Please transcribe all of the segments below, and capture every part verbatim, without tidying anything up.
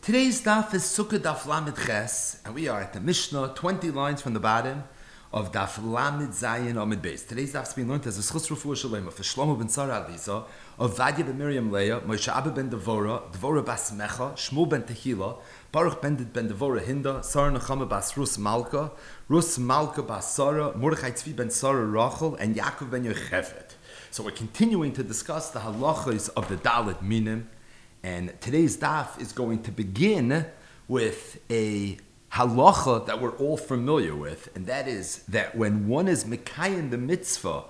Today's daf is Sukkah Daf Lamed Ches, and we are at the Mishnah, twenty lines from the bottom of Daf Lamed Zayin Amid Beis. Today's daf is being learned as a Schus Refuah Shalema for Shlomo ben Sarah Aliza, of Vadia ben Miriam Leah, Moshe Abba ben Devora, Devora bas Mecha, Shmuel ben Tehila, Baruch ben ben Devora Hinda, Sarah Nechama bas Rus Malka, Rus Malka bas Sarah, Mordechai Tzvi ben Sarah Rachel, and Yaakov ben Yocheved. So we're continuing to discuss the halachas of the Dalet Minim. And today's daf is going to begin with a halacha that we're all familiar with, and that is that when one is mekayin the mitzvah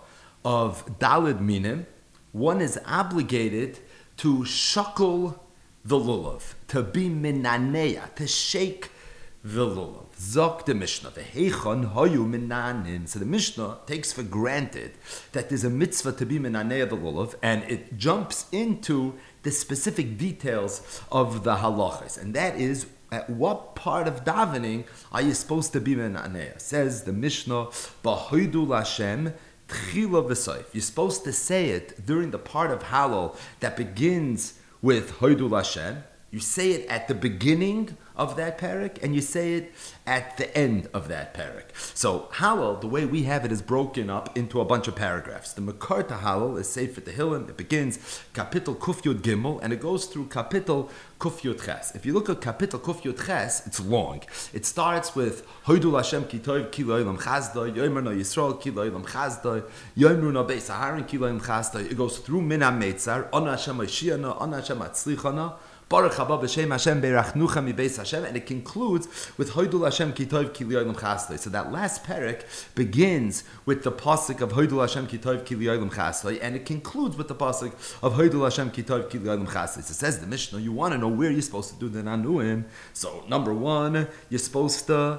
of daled minim, one is obligated to shakel the lulav, to be minaneya, to shake the lulav. Zok the Mishnah, v'heichon hoyu minanin. So the Mishnah takes for granted that there's a mitzvah to be minaneya the lulav, and it jumps into the specific details of the halachas, and that is at what part of davening are you supposed to be minaneya? Says the Mishnah, b'hoidu l'Hashem tchila v'soif. You're supposed to say it during the part of Hallel that begins with hoidu l'Hashem. You say it at the beginning of that parak, and you say it at the end of that parak. So Hallel, the way we have it, is broken up into a bunch of paragraphs. The Makar to Hallel is Sefer Tehillim. It begins Kapitel Kuf Yud Gimel, and it goes through Kapitel Kuf Yud Ches. If you look at Kapitel Kuf Yud Ches, it's long. It starts with Hoidul Hashem Ki Tov Ki Lo Olam Chazdai, Yomer No Yisrael Ki Lo Olam Chazdai, Yomer No Beis Haharon Ki Lo Olam Chazdai. It goes through Min HaMeitzar, Ona Hashem Hoshiana, Ona Hashem Hatzlichana, Baruch haba b'shem Hashem beirachnucha mibeis Hashem, and it concludes with Hoidul Hashem ki tov ki li'olam chasdai. So that last parak begins with the pasuk of Hoidul Hashem ki tov ki li'olam chasdai, and it concludes with the pasuk of Hoidul Hashem ki tov ki li'olam chasdai. So it says the Mishnah, you want to know where you're supposed to do the nanuim. So number one, you're supposed to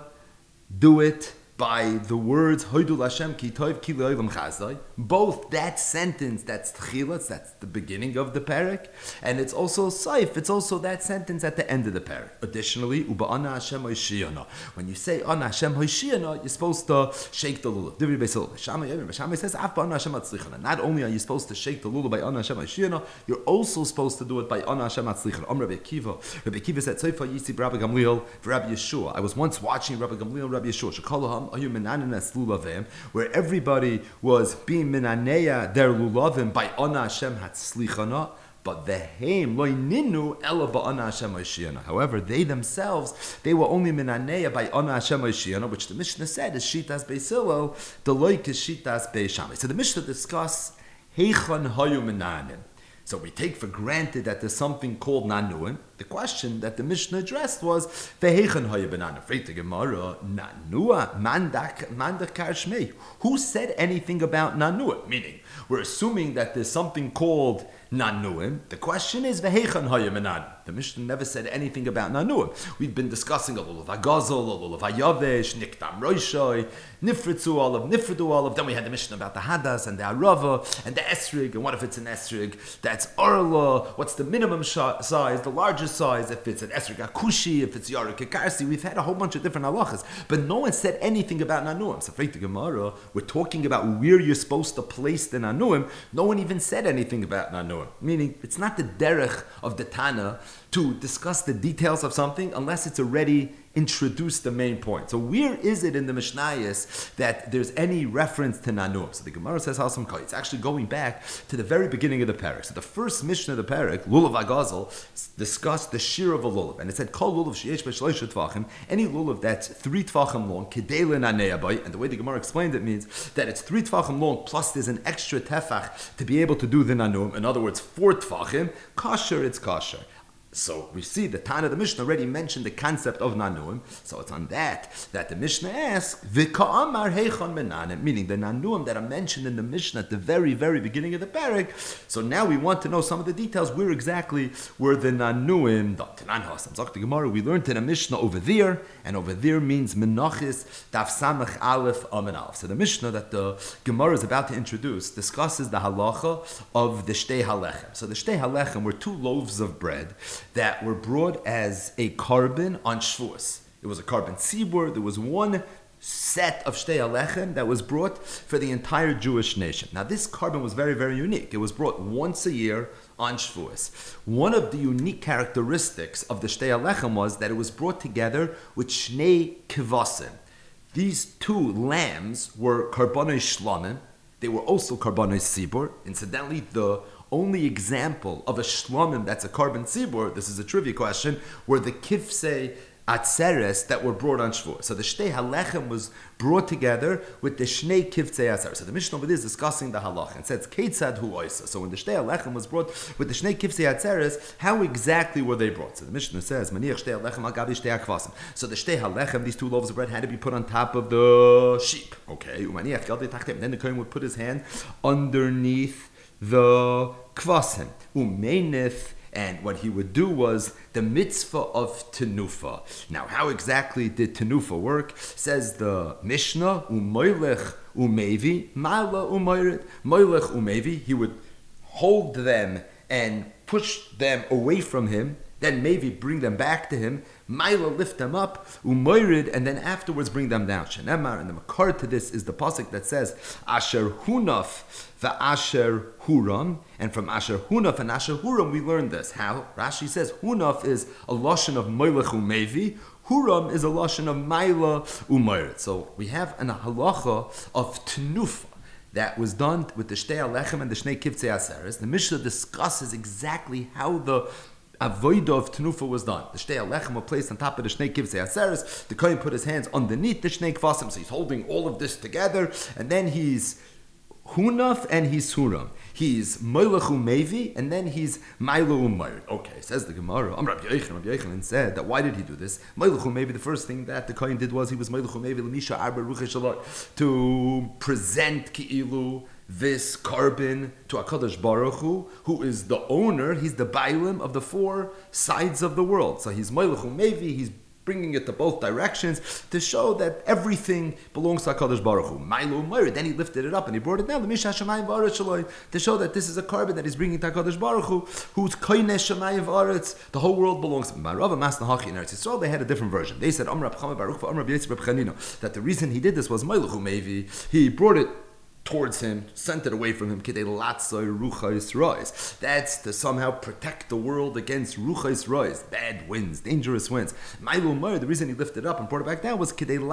do it by the words Hoidul Hashem ki tov ki li'olam chazdai. Both that sentence, that's tchilas, that's the beginning of the parak, and it's also saif, it's also that sentence at the end of the parak. Additionally, uba ana Hashem hoshiyana. When you say ana Hashem hoshiyana, you're supposed to shake the lulav. Divri Beisil. Shammai says af ana Hashem hatzlichana. Not only are you supposed to shake the lulav by ana Hashem hoshiyana, you're also supposed to do it by ana Hashem hatzlichana. Om Rabbi Akiva. Rabbi Akiva said, "Soifa yisi Rabbi Gamliel for Rabbi Yeshua." I was once watching Rabbi Gamliel and Rabbi Yeshua. Shekolaham ayu menanenas lulavim, where everybody was being minaneya their lulavim by ana Hashem hatzlichana. But the heim loy ninu ela ba'ana Hashem hoshiyana. However, they themselves, they were only minaneya by ana Hashem hoshiyana, which the Mishnah said is shitas beis Hillel, the loik is shitas beis Shammai. So the Mishnah discuss heichon hayu minanim. So we take for granted that there's something called nanuim. The question that the Mishnah addressed was veheichon hayu bananim. Freit the Gemara, nanua mandak mandak karshmei. Who said anything about nanuim? Meaning, we're assuming that there's something called nanuim. The question is veheichon hayu bananim. The Mishnah never said anything about nanuim. We've been discussing a lulav hagazel, a lulav hayavesh, niktam roishoy, nifritzu olive, nifridu olive. Then we had the Mishnah about the hadas and the arava and the esrig. And what if it's an esrig that's orla? What's the minimum sh- size, the largest size? If it's an esrig akushi, if it's yarik karsi. We've had a whole bunch of different halachas, but no one said anything about nanuim. So, freit the Gemara, we're talking about where you're supposed to place the nanuim. No one even said anything about nanuim. Meaning, it's not the derech of the Tana to discuss the details of something unless it's already introduced the main point. So where is it in the Mishnayos that there's any reference to Nanuim? So the Gemara says Hasam Kai. It's actually going back to the very beginning of the parak. So the first Mishnah of the parak, Lulav Agazel, discussed the shear of a lulav, and it said Kol Lulav sheyesh b'shloisha tvachim, any lulav that's three tvachim long, kedei lenaneya bay. And the way the Gemara explained it means that it's three tvachim long plus there's an extra tefach to be able to do the Nanuim. In other words, four tvachim. Kasher, it's kasher. So we see the Tana of the Mishnah already mentioned the concept of Nanuim. So it's on that that the Mishnah asks, V'ka'amar heichon menanim, meaning the Nanuim that are mentioned in the Mishnah at the very, very beginning of the parak. So now we want to know some of the details. Where exactly were the Nanuim? We learned in the Mishnah over there, and over there means Menachis, Daf Samach Aleph Amen Aleph. So the Mishnah that the Gemara is about to introduce discusses the halacha of the Shtei Halechem. So the Shtei Halechem were two loaves of bread that were brought as a carbon on Shavuos. It was a carbon tzibur. There was one set of Shtei Halechem that was brought for the entire Jewish nation. Now this carbon was very, very unique. It was brought once a year on Shavuos. One of the unique characteristics of the Shtei Alechem was that it was brought together with Shnei Kivasim. These two lambs were Karbanoi Shlamim. They were also Karbanoi Sibur. Incidentally, the only example of a Shlamim that's a Karban Sibur, this is a trivia question, were the Kifsei Atzeres that were brought on Shavuos. So the Shtei Halechem was brought together with the Shnei Kivtzei Atzeres. So the Mishnah over there is discussing the halach and says Keitzad Hu Oisa. So when the Shtei Halechem was brought with the Shnei Kivtzei Atzeres, how exactly were they brought? So the Mishnah says Maniach Shtei Halechem Al Gabi Shtei Akvasim. So the Shtei Halechem, these two loaves of bread, had to be put on top of the sheep. Okay, Umaniach Gadei Tachtem. Then the Kohen would put his hand underneath the kvasim. Umeinith. And what he would do was the mitzvah of tenufa. Now, how exactly did tenufa work? Says the Mishnah, umoylech umevi, mala umoyred, moylech umevi. He would hold them and push them away from him, then maybe bring them back to him, Maila lift them up, umoyrid, and then afterwards bring them down. Shenemar, and the makar to this is the pasuk that says, Asher hunaf va'asher huram, and from Asher hunaf and Asher huram we learn this. How? Rashi says hunaf is a lashon of moilech umevi, huram is a lashon of maila umoyrid. So we have an halacha of tenufa that was done with the Shtei Alechem and the Shnei Kivtzei Atzeres. The Mishnah discusses exactly how the avodah of tenufa was done. The Shtei Alechem were placed on top of the Shnei Kivtzei Atzeres. The Kohen put his hands underneath the Shnei Kvasim, so he's holding all of this together, and then he's hunaf and he's huram. He's moilachu mevi, and then he's mailu umayr. Okay, says the Gemara. Am Rabbi Yochanan. Rabbi Yochanan said that why did he do this? Moilachu mevi. The first thing that the Kohen did was he was moilachu mevi lemisha arba ruchei shalot, to present ki'ilu this carbon to HaKadosh Baruch Hu, who is the owner. He's the bailim of the four sides of the world. So he's moilachu mevi. He's bringing it to both directions to show that everything belongs to HaKadosh Baruch Hu. Mailu Umayr, then he lifted it up and he brought it down to show that this is a carbon that he's bringing to HaKadosh Baruch Hu, who's koineh shamayim v'aretz. The whole world belongs to him. Rava Masna Hachi in Eretz Yisrael, they had a different version. They said Amr Chama Baruch Amr Yisrael Chanino, that the reason he did this was Mailuchu Mevi. He brought it towards him, sent it away from him. That's to somehow protect the world against ruchais rois, bad winds, dangerous winds. Mailu Mer, the reason he lifted it up and brought it back down was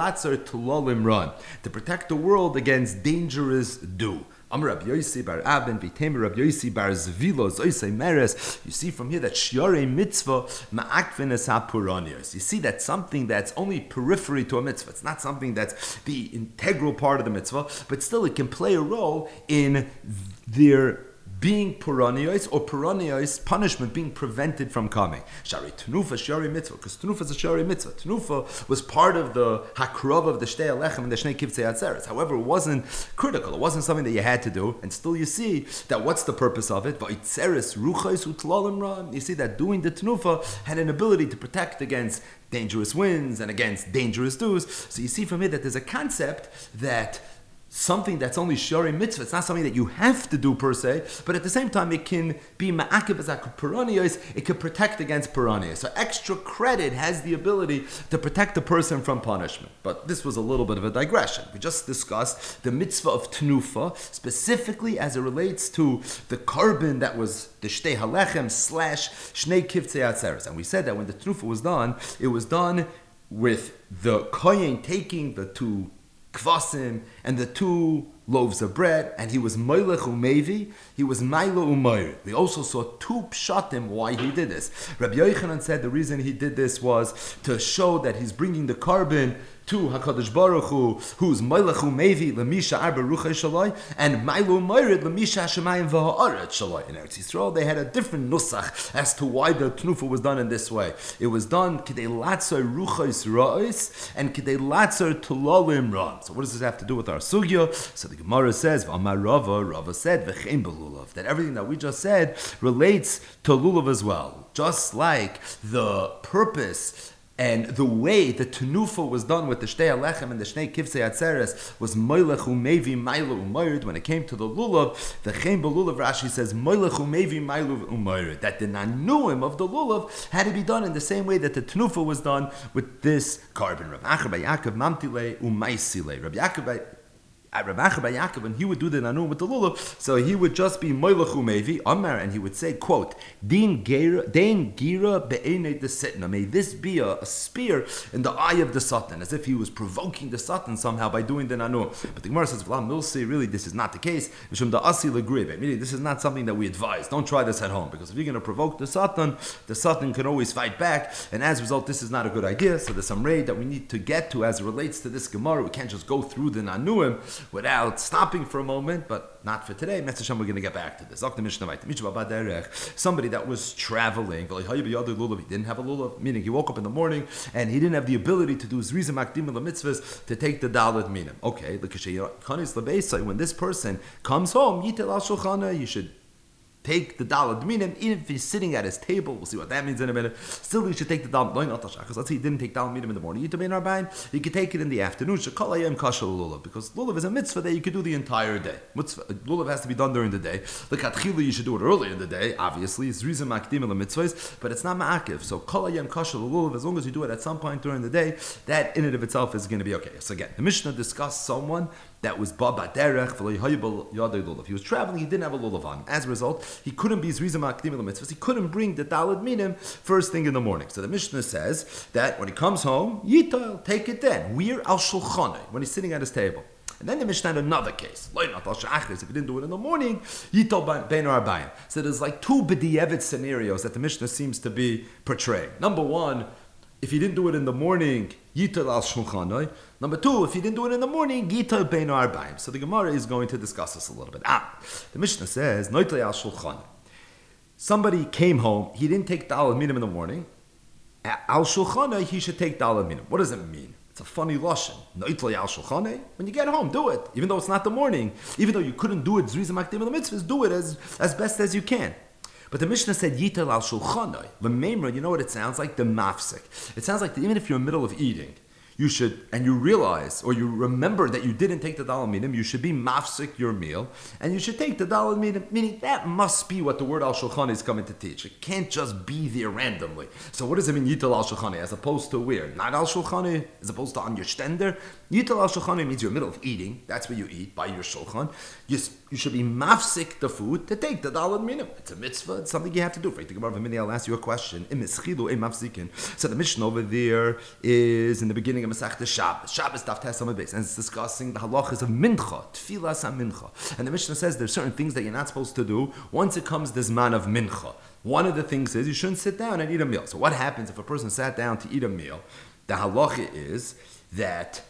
to protect the world against dangerous dew. Amr Rabbi Yossi bar Aben v'Temer Rabbi Yossi bar Zvilo Zoisei Meres. You see from here that shiarei mitzvah ma'akvin es ha'puranios. You see that's something that's only periphery to a mitzvah. It's not something that's the integral part of the mitzvah, but still it can play a role in their being puranios, or puranios, punishment being prevented from coming. Shari tenufa, shari mitzvah, because tenufa is a shari mitzvah. Tenufa was part of the hakrav of the Shtei Alechem and the Shnei Kivtzei Atzeres. However, it wasn't critical. It wasn't something that you had to do. And still you see that what's the purpose of it? V'itzeres ruchais utlalim ra. You see that doing the tenufa had an ability to protect against dangerous winds and against dangerous dews. So you see from here that there's a concept that something that's only shari mitzvah, it's not something that you have to do per se, but at the same time it can be ma'akev as piranios, it can protect against piranios. So extra credit has the ability to protect the person from punishment. But this was a little bit of a digression. We just discussed the mitzvah of tenufa, specifically as it relates to the carbon that was the Shtei Halechem slash Shnei Kivtzei Atzeres. And we said that when the tenufa was done, it was done with the kohen taking the two kvasim and the two loaves of bread, and he was moilech umevi, he was mailo umayr. We also saw two pshatim why he did this. Rabbi Yochanan said the reason he did this was to show that he's bringing the carbon to HaKadosh Baruch Hu, who's moilech umevi lemisha arba ruchei shalai, and mailo umayr lemisha shemayim v'ha'aret shalai. In Eretz Yisrael, they had a different nusach as to why the tenufa was done in this way. It was done kidei latzor ruchais ra'is and kidei latzor tulalim ra. So what does this have to do with our sugya? So the Gemara says, V'amar Rava, Rava said, V'chein belulav, that everything that we just said relates to lulav as well. Just like the purpose and the way the tenufa was done with the Shtei Alechem and the Shnei Kivtzei Atzeres was moilech umevi mailu umayrid. When it came to the lulav, the Chen belulav, Rashi says moilech umevi mailu umayrid. That the nanuim of the lulav had to be done in the same way that the tenufa was done with this carbon. Rav Acher by Yaakov mamtile umaisile. Rabbi Yaakov by At Rav Acher bar Yaakov, when he would do the nanum with the lulav, so he would just be moilachu mevi amar, and he would say, quote, Din gira Din gira be'enei the sitna. May this be a, a spear in the eye of the satan, as if he was provoking the satan somehow by doing the nanum. But the Gemara says, V'lam milsi, really this is not the case. Mishum da asi legrive, meaning this is not something that we advise. Don't try this at home, because if you're going to provoke the satan, the satan can always fight back, and as a result, this is not a good idea. So there's some raid that we need to get to as it relates to this Gemara. We can't just go through the nanuim without stopping for a moment, but not for today. Mister Shem, we're going to get back to this. Somebody that was traveling, he didn't have a lulav, meaning he woke up in the morning and he didn't have the ability to do his rizim akdim mitzvahs to take the dalad minim. Okay, when this person comes home, you should take the dalad minim, even if he's sitting at his table. We'll see what that means in a minute. Still, you should take the dalad minim. Because let's say he didn't take dalad minim in the morning. You could take it in the afternoon. Because lulav is a mitzvah that you could do the entire day. Lulav has to be done during the day. The katchila, you should do it early in the day. Obviously, it's rizim makdim el mitzvahs, but it's not ma'akiv. So kol hayom kasher lulav, as long as you do it at some point during the day, that in and of itself is going to be okay. So again, the Mishnah discussed someone that was baba derech v'lo. He was traveling, he didn't have a lulav on. As a result, he couldn't be zrizim akdim el mitzvahs. He couldn't bring the dalad minim first thing in the morning. So the Mishnah says that when he comes home, yital, take it then. We're al shulchanei, when he's sitting at his table. And then the Mishnah had another case. If he didn't do it in the morning, yital bein arbayim. So there's like two b'di'evet scenarios that the Mishnah seems to be portraying. Number one, if he didn't do it in the morning, yital al shulchanei. Number two, if he didn't do it in the morning, yital bein arbayim. So the Gemara is going to discuss this a little bit. Ah, the Mishnah says, noitle al shulchanei. Somebody came home, he didn't take dalad minim in the morning. Al shulchanei, he should take dalad minim. What does it mean? It's a funny lashon. Noitle al shulchanei. When you get home, do it. Even though it's not the morning. Even though you couldn't do it, zrizim akdim el mitzvahs, do it as, as best as you can. But the Mishnah said, yital al shulchanei. L'meimra, you know what it sounds like? The mafsik. It sounds like the, even if you're in the middle of eating, you should, and you realize, or you remember that you didn't take the dalad minim, you should be mafsik your meal, and you should take the dalad minim, meaning that must be what the word al shulchan is coming to teach. It can't just be there randomly. So what does it mean, yital al shulchan, as opposed to where? Not al shulchan, as opposed to on your stender? Yital al shulchan means you're in the middle of eating, that's where you eat, by your shulchan. You, you should be mafsik the food to take the dalad minim. It's a mitzvah, it's something you have to do. For the Gemara of a minute, I'll ask you a question. So the Mishnah over there is in the beginning of Masechta Shabbos. Shabbos daf tes amud beis, and it's discussing the halachas of mincha, tfilas mincha. And the Mishnah says there's certain things that you're not supposed to do once it comes this man of mincha. One of the things is you shouldn't sit down and eat a meal. So what happens if a person sat down to eat a meal? The halacha is that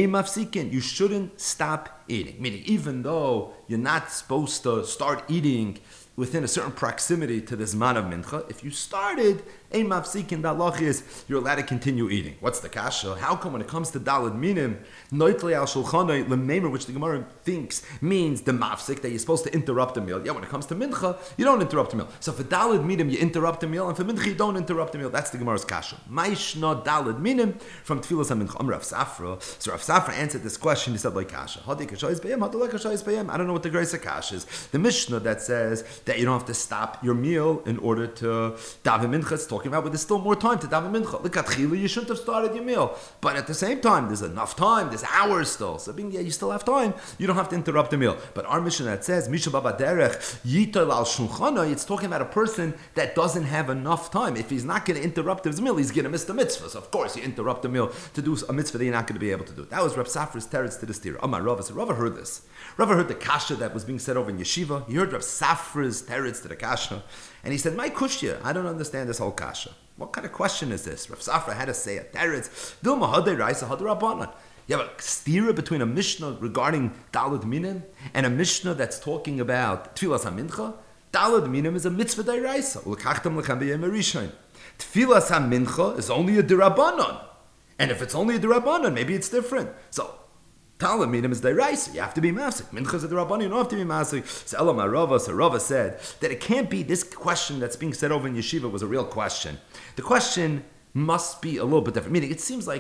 you shouldn't stop eating. Meaning, even though you're not supposed to start eating within a certain proximity to this man of mincha, if you started, ein mafsikin, the halach is you're allowed to continue eating. What's the kasha? How come when it comes to dalad minim, noitle al shulchanei l'meimer, which the Gemara thinks means the mafsik, that you're supposed to interrupt the meal. Yeah, when it comes to mincha, you don't interrupt the meal. So for dalad minim, you interrupt the meal, and for mincha, you don't interrupt the meal. That's the Gemara's kasha. Maishna dalad minim from tfilas ha-mincha. Am Rav Safra. So Rav Safra answered this question. He said like kasha. Hadi kasha is bayim, hadi kasha is bayim. I don't know what the grace of kasha is. The Mishnah that says that you don't have to stop your meal in order to daven mincha, it's talking about, but there's still more time to daven mincha. Look at chila, you shouldn't have started your meal, but at the same time, there's enough time, there's hours still. So being, yeah, you still have time, you don't have to interrupt the meal. But our mission that says misha baba derech yital al shulchanei, it's talking about a person that doesn't have enough time. If he's not going to interrupt his meal, he's going to miss the mitzvah. So of course, you interrupt the meal to do a mitzvah that you're not going to be able to do. That was Rav Safra's teretz to the steer. Amar Rava, so Rava heard this. Rava heard the kasha that was being said over in yeshiva. He heard Rav Safra's teretz to the kasha, and he said, "My kushya, I don't understand this whole kasha. What kind of question is this?" Rav Safra had to say a teretz. Dilma hadei raisa hadei rabbanan. You have a stira between a mishnah regarding dalad minim and a mishnah that's talking about tfilas hamincha. Dalad minim is a mitzvah deraisa. Ulekachtam lechem b'yem rishon. Tfilas hamincha is only a derabanan, and if it's only a derabanan, maybe it's different. So dalad minim is deraisa. You have to be masik. Mincha is a derabanan. You don't have to be masik. So Elam Rava, so Rava said that it can't be this question that's being said over in yeshiva was a real question. The question must be a little bit different. Meaning, it seems like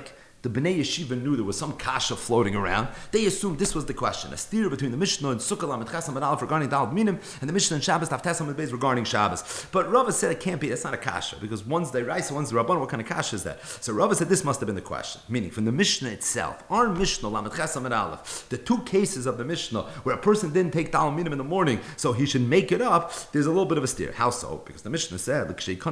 the Bnei Yeshiva knew there was some kasha floating around. They assumed this was the question. A steer between the Mishnah and Sukkah Lamed Ches Amud Aleph regarding Daled Minim and the Mishnah and Shabbos Daf Tes Amud Beis regarding Shabbos. But Rava said it can't be. That's not a kasha because one's the Raisa, one's the Rabban. What kind of kasha is that? So Rava said this must have been the question. Meaning from the Mishnah itself, our Mishnah Lamed Ches Amud Aleph, the two cases of the Mishnah where a person didn't take Daled Minim in the morning, so he should make it up. There's a little bit of a steer. How so? Because the Mishnah said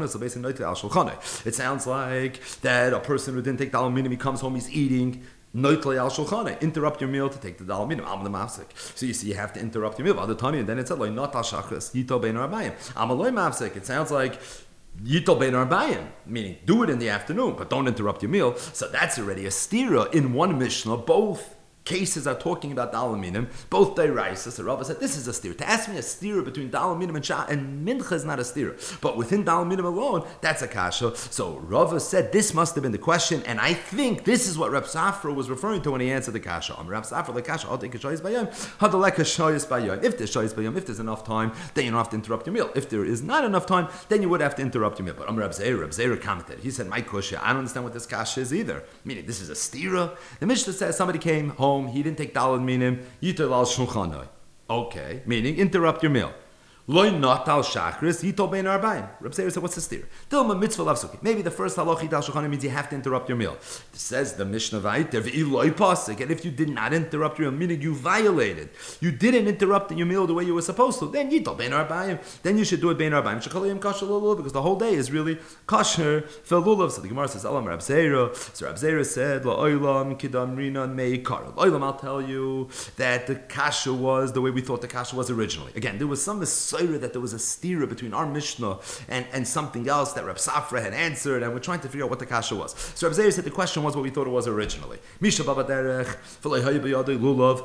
it sounds like that a person who didn't take Daled Minim, he comes home, he's eating. Noitlei al shulchane. Interrupt your meal to take the Daled Minim. Am mafsek. So you see, you have to interrupt your meal. Other Tanya, and then it said like not al shachas yito bein arbayim. Amaloi mafsek. It sounds like yito bein arbayim, meaning do it in the afternoon, but don't interrupt your meal. So that's already a stira in one Mishnah. Both cases are talking about Daled Minim, both Dairaisa. So Rava said, this is a steer. To ask me a steer between Daled Minim and Shah and Mincha is not a steer. But within Daled Minim alone, that's a kasha. So Rava said, this must have been the question, and I think this is what Reb Safra was referring to when he answered the kasha. Um, Reb Safra, the kasha, I'll take a shoyis bayom, hadalek a shoyis bayom. If there's shoyis bayom, if there's enough time, then you don't have to interrupt your meal. If there is not enough time, then you would have to interrupt your meal. But um, Reb Zeir, Reb Zeir commented. He said, my kusha, I don't understand what this kasha is either. Meaning, this is a stira. The Mishnah says somebody came home, he didn't take Daled Minim, Yitel al Shulchanoi. Okay, meaning interrupt your meal. Loi not al Shachris, Yitel bein arbayim. Reb Seir said, what's the steer? Dilma mitzvah lavsuki. Maybe the first halach Yitel al Shulchanoi means you have to interrupt your meal. It says the Mishnah Vayter, V'i loi pasik. And if you did not interrupt your meal, meaning you violated, you didn't interrupt your meal the way you were supposed to, then Yitel bein arbayim. Then you should do it bein arbayim. Shechalayim kasher lulav, because the whole day is really kasher for lulav. So the Gemara says, Elam Reb Seir. So Reb Seir said, La oilam kidam rinan meikar. Oilam, I'll tell you that the kasha was the way we thought the kasha was originally. Again, there was some that there was a stira between our Mishnah and, and something else that Reb Safra had answered, and we're trying to figure out what the kasha was. So Reb Zeir said the question was what we thought it was originally. Misha Baba Derech, Lulav,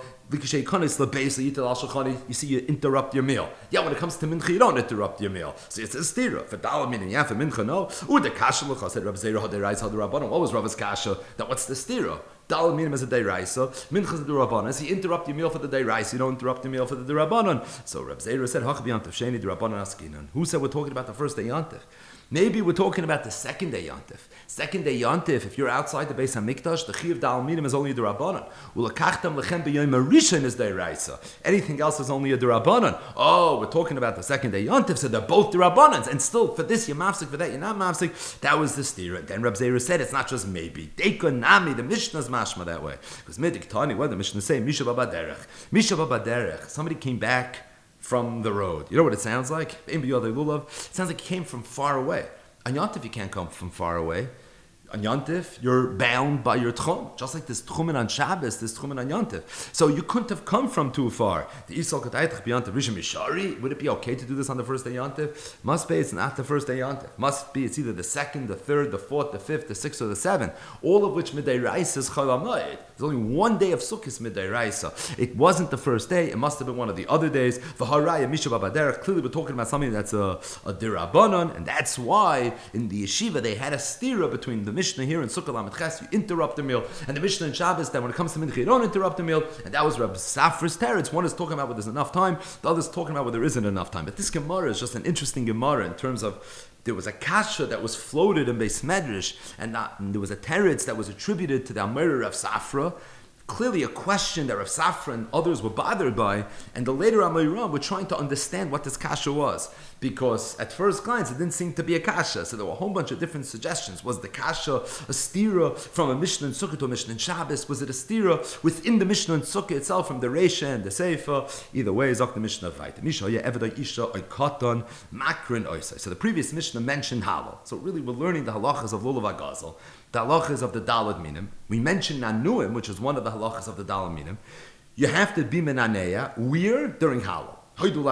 you see, you interrupt your meal. Yeah, when it comes to mincha, you don't interrupt your meal. So it's a stira. For Daled Minim, yeah, for mincha, no. Ooh, the kasha l'cha, said Reb Zeir, what was Rab's kasha? That what's the stira? Daled Minim is a Deiraisa, Mincha is a Durabanan. So you interrupt your meal for the Deiraisa, you don't interrupt your meal for the Durabanan. So Reb Zeir said, Hach b'yantif, Sheni Durabanan askinan. Who said we're talking about the first day Yantif? Maybe we're talking about the second day Yantif. Second day Yantif, if you're outside the Beis HaMikdash, the Chi of Daled Minim is only a Durabanan. Ulakachtam lechem b'yom Rishon is Deiraisa. Anything else is only a Durabanan. Oh, we're talking about the second day Yantif, so they're both Durabanans. And still, for this you're mafsik, for that you're not mafsik. That was the stira. Then Reb Zeir said, it's not just maybe. Dekonami, the Mishnah's mashma that way. Because Midik Tani, what the Mishnah say? Misha Baba Derech. Misha Baba Derech. Somebody came back from the road. You know what it sounds like? It sounds like he came from far away. On Yantif, you can't come from far away. On Yantif, you're bound by your tchum. Just like this tchumen on Shabbos, this tchumen on Yantif. So you couldn't have come from too far. The Yisrael Kataytach B'Yantif Rishon Mishari. Would it be okay to do this on the first day Yantif? Must be, it's not the first day Yantif. Must be, it's either the second, the third, the fourth, the fifth, the sixth, or the seventh. All of which Midday Raisa is Chol HaMoed. There's only one day of Sukkot Midday Raisa. It wasn't the first day. It must have been one of the other days. V'haraya Misha Baba Derech. Clearly we're talking about something that's a, a Dirabanan. And that's why in the yeshiva they had a stira between the Mishnah here in Sukkot Lamed Ches, you interrupt the meal, and the Mishnah in Shabbos that when it comes to Mincha, you don't interrupt the meal, and that was Reb Safra's teretz. One is talking about where there's enough time, the other is talking about where there isn't enough time. But this Gemara is just an interesting Gemara in terms of there was a kasha that was floated in Beis Medrash, and, that, and there was a teretz that was attributed to the Amora of Safra. Clearly a question that Rav Safra and others were bothered by, and the later Amoram were trying to understand what this kasha was, because at first glance it didn't seem to be a kasha, so there were a whole bunch of different suggestions. Was the kasha a stira from a Mishnah in Sukkot to a Mishnah in Shabbos? Was it a stira within the Mishnah in Sukkot itself from the Reisha and the Seifa? Either way, Zok the Mishnah Vayta. Misha, yeah, Evedai Isha, Oikatan, Makrin Oisai. So the previous Mishnah mentioned halal. So really we're learning the halachas of Lulav HaGazel, the halachas of the Daled Minim. We mentioned Nanuim, which is one of the halachas of the Daled Minim. You have to be menaneya. Where? During halal. And then a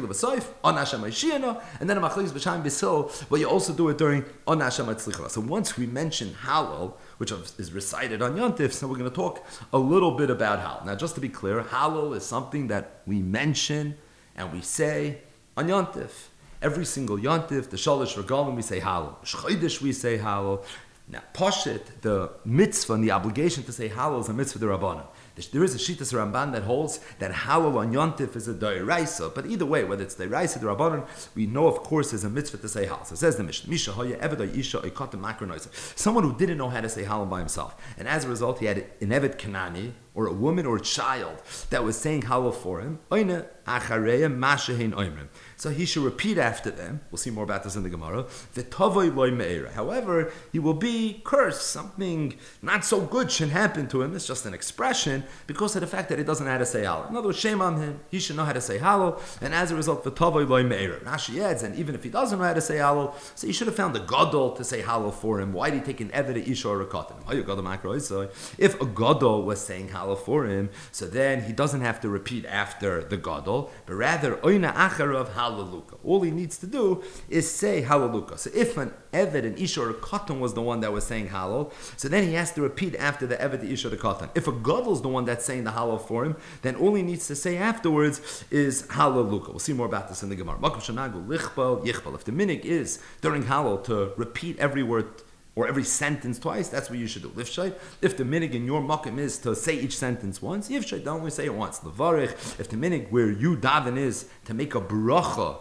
machlokes b'shaim b'sil, but you also do it during on Hashem Tzlicha. So once we mention halal, which is recited on Yontif, so we're going to talk a little bit about halal. Now, just to be clear, halal is something that we mention and we say on Yontif. Every single Yontif, the Shalosh Regalim, we say halal. Shchodesh, we say halal. Now, Pashit, the mitzvah and the obligation to say halal is a mitzvah d'Rabbanan. There is a Shitas Ramban that holds that halal on Yontif is a Doiraisa, but either way, whether it's Doiraisa or Rabbanon, we know, of course, is a mitzvah to say halal. So it says the Mishnah, Misha Haya Eved Isha Ikotim Makronoisa. Someone who didn't know how to say halal by himself, and as a result, he had an Eved Kanani, or a woman or a child that was saying halal for him. So he should repeat after them. We'll see more about this in the Gemara. However, he will be cursed. Something not so good should happen to him. It's just an expression because of the fact that he doesn't know how to say halal. In other words, shame on him. He should know how to say halal, and as a result, Rashi adds, and even if he doesn't know how to say halal, so he should have found a gadol to say halal for him. Why did he take an eved isha or a katan? If a gadol was saying halal for him, so then he doesn't have to repeat after the gadol, but rather oina acharav halaluka. All he needs to do is say halaluka. So if an eved, an isha or a katan was the one that was saying halal, so then he has to repeat after the eved, the isha, the katan. If a gadol is the one that's saying the halal for him, then all he needs to say afterwards is halaluka. We'll see more about this in the Gemara. If the minig is during halal to repeat every word or every sentence twice, that's what you should do. Lifshay. If the minig in your makom is to say each sentence once, yifshay, don't only say it once. Levarich. If the minig where you daven is to make a bracha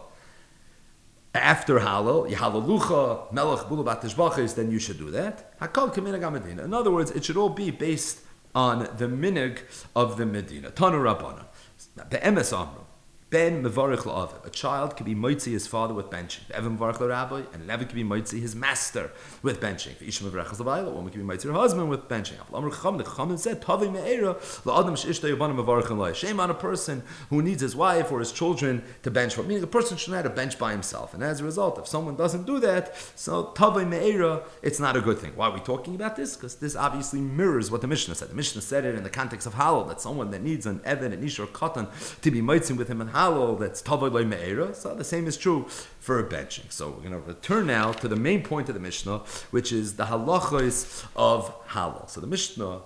after halal, yahalalucha, melech bulabat tishbachis, then you should do that. Hakol keminig amadina. In other words, it should all be based on the minig of the Medina. Tanu Rabbana. Be'emes amru. Ben mevarich la'aviv. A child can be moitzi his father with benching. Evan mevarich la'rabbi, and an Eved can be moitzi his master with benching. For Isha mevarich l'bayla, a woman can be moitzi her husband with benching. Amr Chacham, the Chacham said, Tavi me'era la'adam she'ishta yavana mevarich l'ay. Shame on a person who needs his wife or his children to bench for. Meaning, the person should not have to bench by himself. And as a result, if someone doesn't do that, so Tavi me'era, it's not a good thing. Why are we talking about this? Because this obviously mirrors what the Mishnah said. The Mishnah said it in the context of halal, that someone that needs an Eved, an Isha or Katan to be moitzi with him in halal, that's tavod loy me'era. So the same is true for a benching. So we're going to return now to the main point of the Mishnah, which is the halachos of halal. So the Mishnah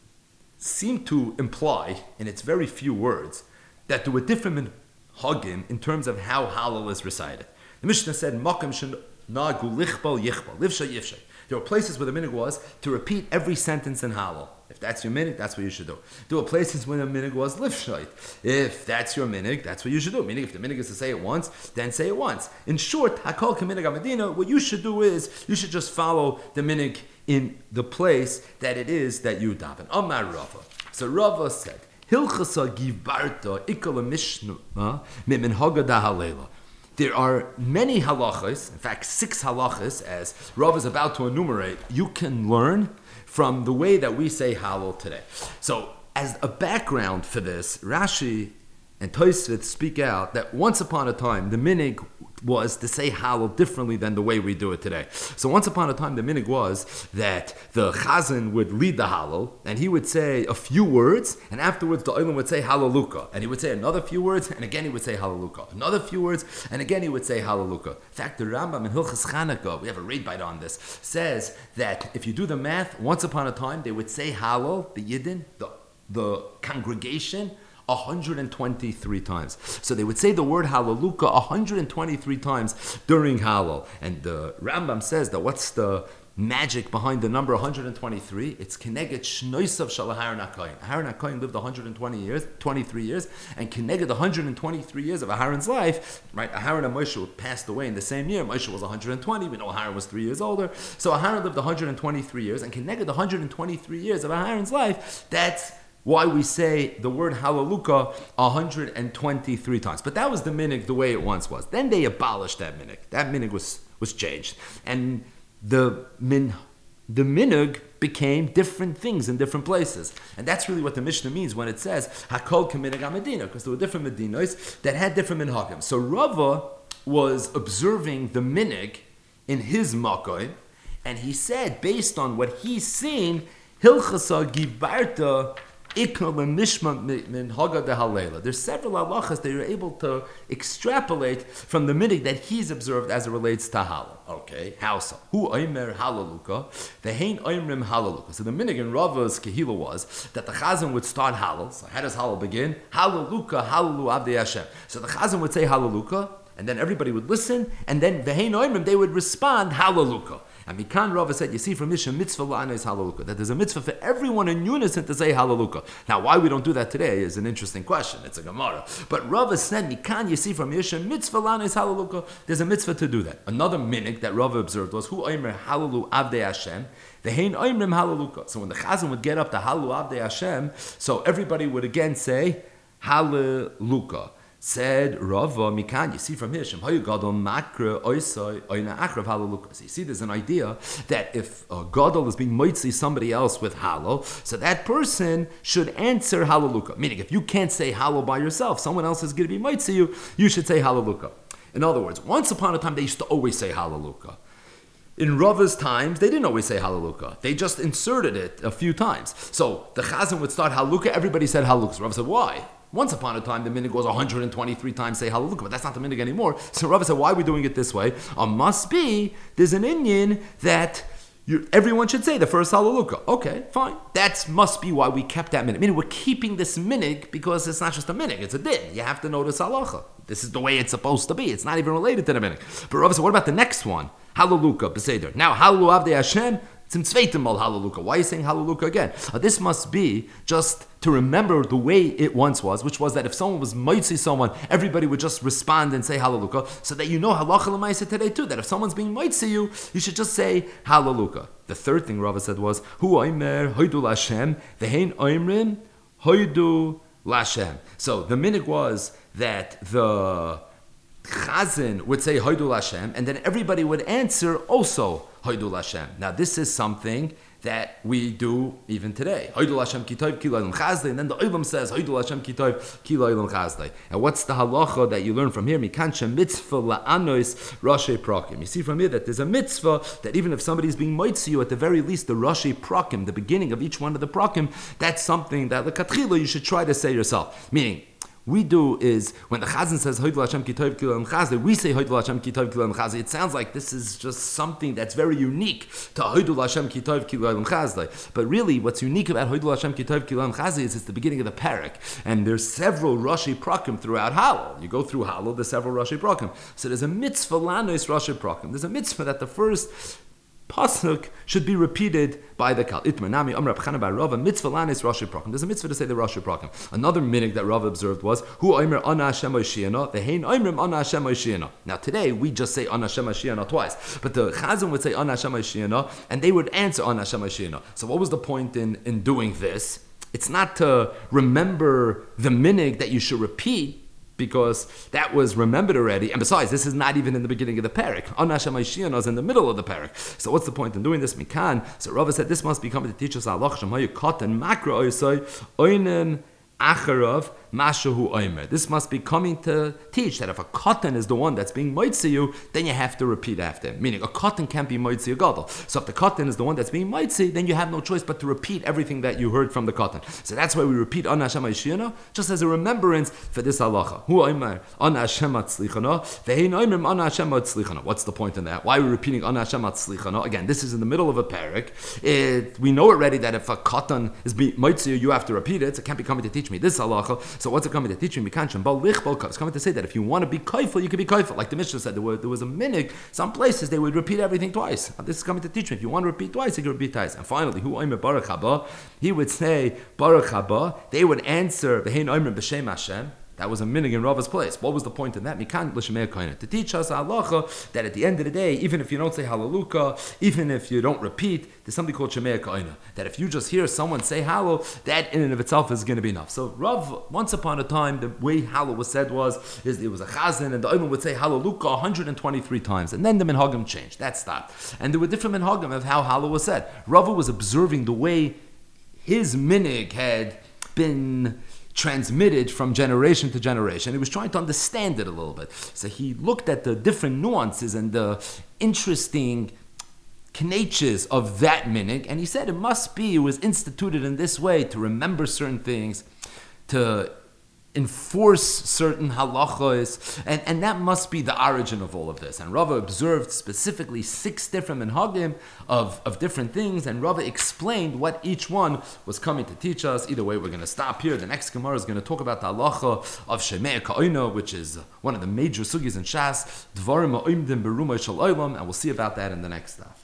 seemed to imply, in its very few words, that there were different minhagim in terms of how halal is recited. The Mishnah said, "Makom shen nagu lichbal yichbal, livshay yivshay." There were places where the minhag was to repeat every sentence in halal. If that's your minhag, that's what you should do. There were places where the minhag was lifshait. If that's your minhag, that's what you should do. Meaning, if the minhag is to say it once, then say it once. In short, hakol k'minhag haMedina, what you should do is you should just follow the minhag in the place that it is that you daven. Amar Rava. So Rava said, Hilchasa givarta ikala mishnah miminhaga da halela. There are many halachas, in fact six halachas, as Rav is about to enumerate, you can learn from the way that we say halal today. So, as a background for this, Rashi and Tosfot speak out that once upon a time, the minig was to say halal differently than the way we do it today. So once upon a time, the minig was that the chazan would lead the halal, and he would say a few words, and afterwards the olim would say halaluka, and he would say another few words, and again he would say halaluka, another few words, and again he would say halaluka. In fact, the Rambam in Hilchas Chanukah, we have a read bite on this, says that if you do the math, once upon a time they would say halal, the yidden, the, the congregation, one hundred twenty-three times. So they would say the word halaluka one hundred twenty-three times during halal. And the Rambam says that what's the magic behind the number one hundred twenty-three? It's Keneged Shnoisav Shal Aharon HaKohen. Aharon HaKohen lived one hundred twenty years, twenty-three years, and Keneged one hundred twenty-three years of Aharon's life, right? Aharon and Moshe passed away in the same year. Moshe was one hundred twenty. We know Aharon was three years older. So Aharon lived one hundred twenty-three years, and Keneged one hundred twenty-three years of Aharon's life, that's why we say the word halaluka one hundred twenty-three times. But that was the minig the way it once was. Then they abolished that minig. That minig was, was changed. And the min the minig became different things in different places. And that's really what the Mishnah means when it says Hakol k'minig ha-Medina, because there were different medinos that had different minhagim. So Rava was observing the minig in his makoy, and he said, based on what he's seen, Hilchasa gibarta There's several halachas that you're able to extrapolate from the minig that he's observed as it relates to halal. Okay, how so? Hu oimer halaluka, vehein oimrim halaluka. So the minig in Rava's kehila was that the chazan would start halal. So how does halal begin? Halaluka, halalu avdei Hashem. So the chazan would say halaluka, and then everybody would listen, and then vehein oimrim, they would respond halaluka. And Mikan Rava said, you see from Mishnah, mitzvah la'anos halaluka, that there's a mitzvah for everyone in unison to say halaluka. Now, why we don't do that today is an interesting question. It's a Gemara. But Rava said, Mikan, you see from Mishnah, mitzvah la'anos halaluka, there's a mitzvah to do that. Another minig that Rava observed was, Hu oimer halalu avdei Hashem, Vehein oimrim halaluka. So when the Chazan would get up to halalu avdei Hashem, so everybody would again say, halaluka. Said Rava Mikan, you see from here, Shem Hayu Gadol Makra Oisai Oina Akrav Halaluka. So you see, there's an idea that if a Gadol is being moitzi somebody else with Halal, so that person should answer Halaluka. Meaning, if you can't say Halal by yourself, someone else is going to be moitzi you, you should say Halaluka. In other words, once upon a time, they used to always say Halaluka. In Rava's times, they didn't always say Halaluka. They just inserted it a few times. So the Chazan would start Halaluka, everybody said Halaluka. So Rava said, why? Once upon a time, the minhag was one hundred twenty-three times say halaluka, but that's not the minhag anymore. So Rava said, why are we doing it this way? Uh, must be, there's an Indian that you, everyone should say the first halaluka. Okay, fine. That must be why we kept that minhag. Meaning we're keeping this minhag because it's not just a minhag, it's a din. You have to know this halacha. This is the way it's supposed to be. It's not even related to the minhag. But Rava said, what about the next one? Halaluka, beseder. Now, halalu avdei Hashem, it's in zweitem mal halaluka. Why are you saying halaluka again? Uh, this must be just to remember the way it once was, which was that if someone was moitzi someone, everybody would just respond and say halaluka, so that you know halacha l'maisa today too, that if someone's being moitzi you, you should just say halaluka. The third thing Rava said was, Hu oimer hoidu l'Hashem, v'hein oimrim hoidu l'Hashem. So the minhag was that the Chazan would say Hoidu Hashem, and then everybody would answer also Hoidu Hashem. Now this is something that we do even today. Hoidu Hashem kitov kilo ilam chazdei, and then the Olam says Hoidu Hashem kitov kilo ilam chazdei. And what's the halacha that you learn from here? Mikancha mitzvah la'anois rashi prakim. You see from here that there's a mitzvah that even if somebody's being moitzi you, at the very least the rashi prakim, the beginning of each one of the prakim, that's something that l'katchila you should try to say yourself. Meaning, we do is, when the Chazan says, Hoidul Hashem ki tov kilo l'chazde, we say Hoidul Hashem ki tov kilo l'chazde. It sounds like this is just something that's very unique to Hoidul Hashem ki tov kilo l'chazde. But really, what's unique about Hoidul Hashem ki tov kilo l'chazde is it's the beginning of the parak. And there's several Rashi Prakim throughout Halal. You go through Halal, there's several Rashi Prakim. So there's a mitzvah lanois Rashi Prakim. There's a mitzvah that the first pasuk should be repeated by the kal. Itmar nami amar Rava by Rava mitzvah lanis Rashi Prakim. There's a mitzvah to say the Rashi Prakim. Another minhag that Rava observed was Hu oimer ana Hashem Oshiana, the hein oimrim ana Hashem Oshiana. Now today we just say ana Hashem Oshiana twice, but the Chazan would say ana Hashem Oshiana, and they would answer ana Hashem Oshiana. So what was the point in in doing this? It's not to remember the minhag that you should repeat, because that was remembered already. And besides, this is not even in the beginning of the parak. Ana Hashem Oshiana is in the middle of the parak. So what's the point in doing this? Mikan. So Rava said this must be coming to teach us halach shemayu katan makra oisai oinen acharav mashahu oimer. This must be coming to teach that if a katan is the one that's being moitzi you, then you have to repeat after him. Meaning a katan can't be moitzi a gadol. So if the katan is the one that's being moitzi, then you have no choice but to repeat everything that you heard from the katan. So that's why we repeat Ana Hashem Oshiana, just as a remembrance for this halacha. Hu oimer Ana Hashem atzlichana, vehein oimrim Ana Hashem atzlichana. What's the point in that? Why are we repeating Ana Hashem atzlichana? Again, this is in the middle of a parak. It, we know already that if a katan is being moitzi you, you have to repeat it. So it can't be coming to teach me this halacha. So what's it coming to teach me? It's coming to say that if you want to be kaifel, you can be kaifel. Like the Mishnah said, there, were, there was a minhag. Some places they would repeat everything twice. This is coming to teach me. If you want to repeat twice, you can repeat twice. And finally, hu oimer baruch haba, he would say baruch haba. They would answer v'hein oimer b'shem Hashem. That was a minhag in Rava's place. What was the point in that? Mikan l'shemei kaina, to teach us halacha that at the end of the day, even if you don't say halaluka, even if you don't repeat, there's something called shemei kaina. That if you just hear someone say halal, that in and of itself is going to be enough. So Rav, once upon a time, the way halal was said was, is it was a chazan, and the oilam would say halaluka one hundred twenty-three times, and then the minhagim changed. That stopped, and there were different minhagim of how halal was said. Rav was observing the way his minhag had been transmitted from generation to generation. He was trying to understand it a little bit. So he looked at the different nuances and the interesting knetches of that minhag, and he said it must be, it was instituted in this way to remember certain things, to enforce certain halachos, and, and that must be the origin of all of this. And Rava observed specifically six different minhagim of, of different things, and Rava explained what each one was coming to teach us. Either way, we're going to stop here. The next Gemara is going to talk about the halacha of Shemei Ka'oino, which is one of the major sugis in Shas, Dvarim ha'oimdim berumah shel olam, and we'll see about that in the next stuff.